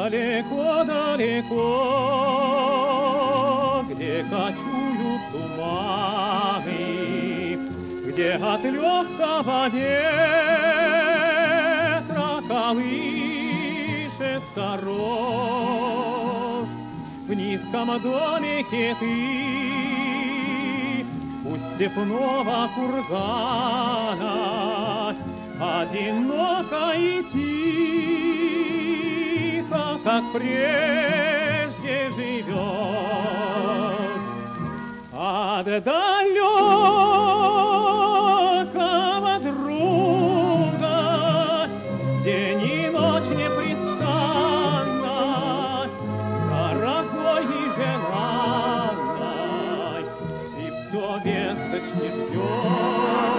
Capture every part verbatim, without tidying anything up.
Далеко-далеко, где кочуют туманы, где от легкого ветра колышется рожь, в низком домике ты у степного кургана одиноко и тихо, как прежде живет. От далекого друга день и ночь непрестанно, дорогой и желанной, и все весточки ждет.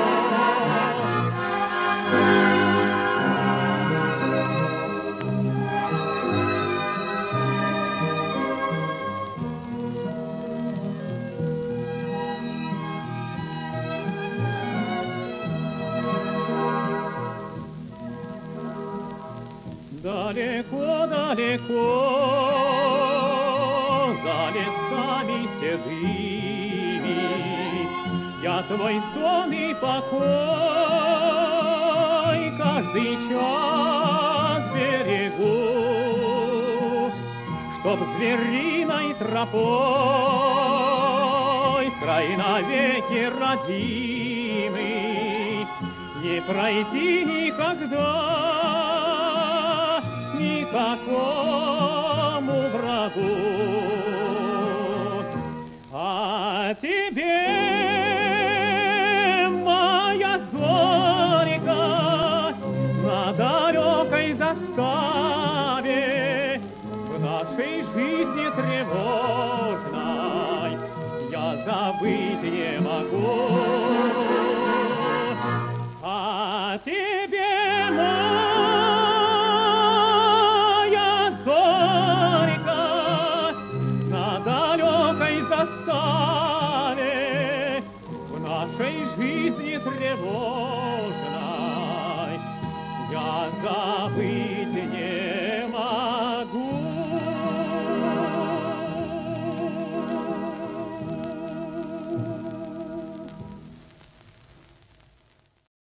Далеко-далеко, за лесами седыми, я твой сон и покой каждый час берегу, чтоб звериной тропой край навеки родимый не пройти никогда никакому врагу. А тебе, моя зорька, на далекой заставе в нашей жизни тревожной я забыть не могу. А тебе, моя зорька, на далекой заставе в нашей жизни тревожной я забыть